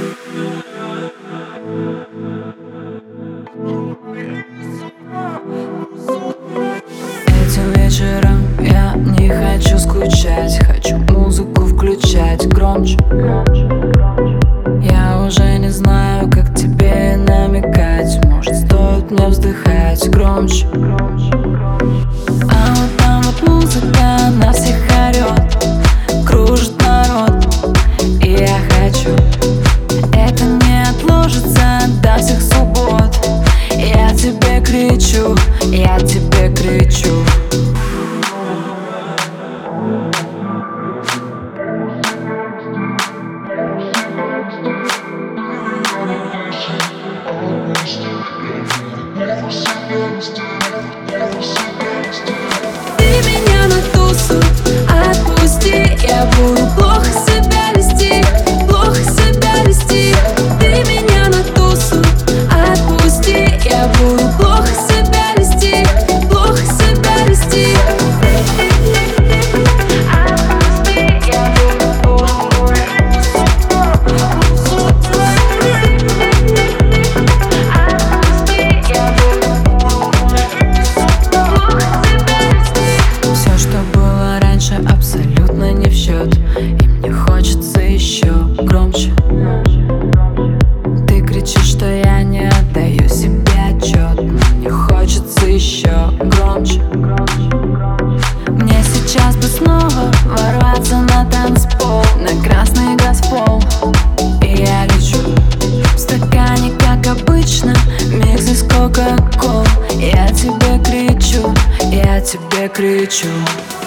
Этим вечером я не хочу скучать, хочу музыку включать громче. Я уже не знаю, как тебе намекать, может, стоит мне вздыхать громче. А вот там вот музыка на всех орёт, кружит народ, и я хочу. Это не отложится до всех суббот. Я тебе кричу, я тебе кричу. Ты меня на тусу отпусти, я буду плохо себя вести, плохо себя вести. Ты меня на тусу отпусти, я буду плохо себя вести, плохо себя вести. Отпусти, я буду плохо Все, что было раньше, абсолютно не в счет, и мне хочется еще громче. Ты кричишь, что я не отдаю себе отчет, но мне хочется еще громче. Мне сейчас бы снова ворваться на танцпол, на красный газпол, и я лечу в стакане, как обычно, микс из кока-кол. Я тебе кричу, я тебе кричу.